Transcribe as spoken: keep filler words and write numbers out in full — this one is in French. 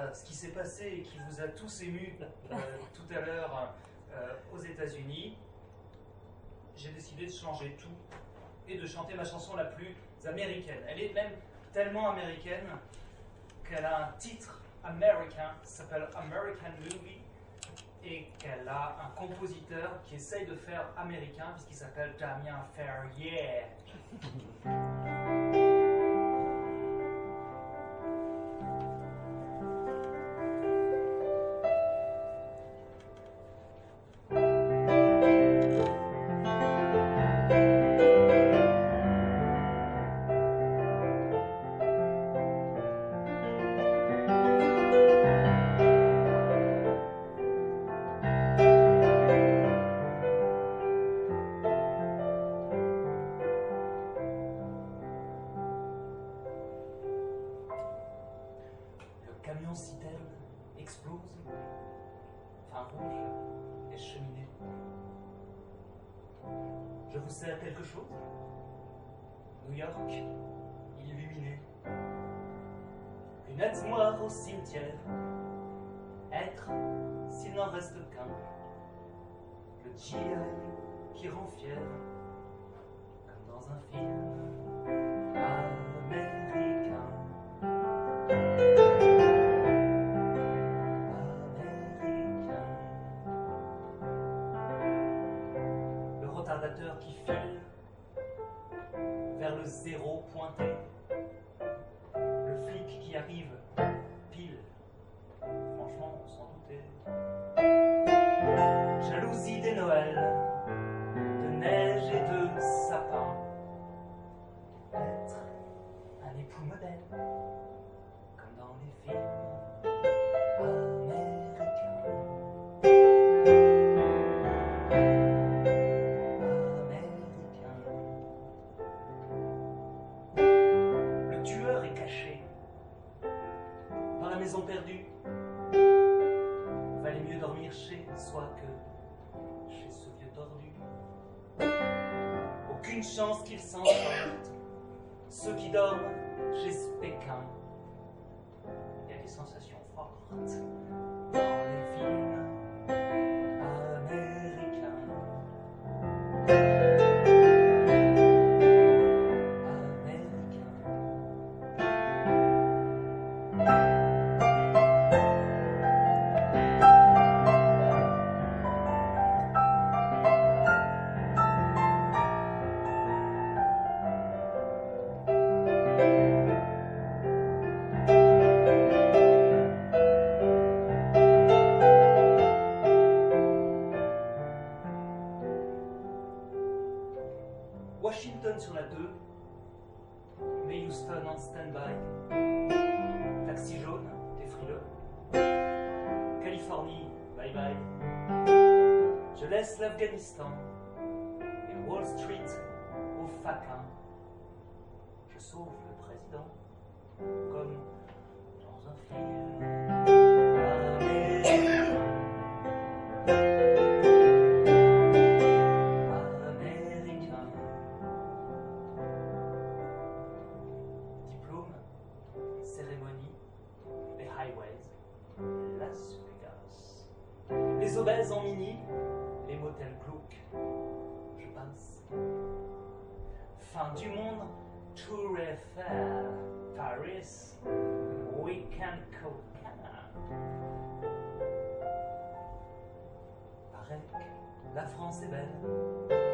à ce qui s'est passé et qui vous a tous émus euh, tout à l'heure euh, aux États-Unis, j'ai décidé de changer tout et de chanter ma chanson la plus américaine. Elle est même tellement américaine qu'elle a un titre américain, ça s'appelle American Movie, et qu'elle a un compositeur qui essaye de faire américain puisqu'il s'appelle Damien Ferrier. Camion-citerne explose, fin rouge et cheminée. Je vous sers quelque chose? New York, illuminé. Lunettes noires au cimetière. Être, s'il n'en reste qu'un. Le G I qui rend fier, comme dans un film américain. Qui file vers le zéro pointé, le flic qui arrive pile, franchement on s'en doutait. Jalousie des Noëls, de neige et de sapin, être un époux modèle, comme dans les films américains. Maison perdue, valait mieux dormir chez soi que chez ce vieux tordu. Aucune chance qu'ils s'en sortent, ceux qui dorment chez ce Pékin. Il y a des sensations fortes dans les films américains. Washington sur la deux, mais Houston en stand-by. Taxi jaune, t'es frileux. Californie, bye bye. Je laisse l'Afghanistan et Wall Street au faquin. Je sauve le président comme dans un film américain. Las Vegas. Les obèses en mini, les motels glauques. Je passe. Fin du monde, Tour Eiffel, Paris, Weekend Coca. Paraît que la France est belle.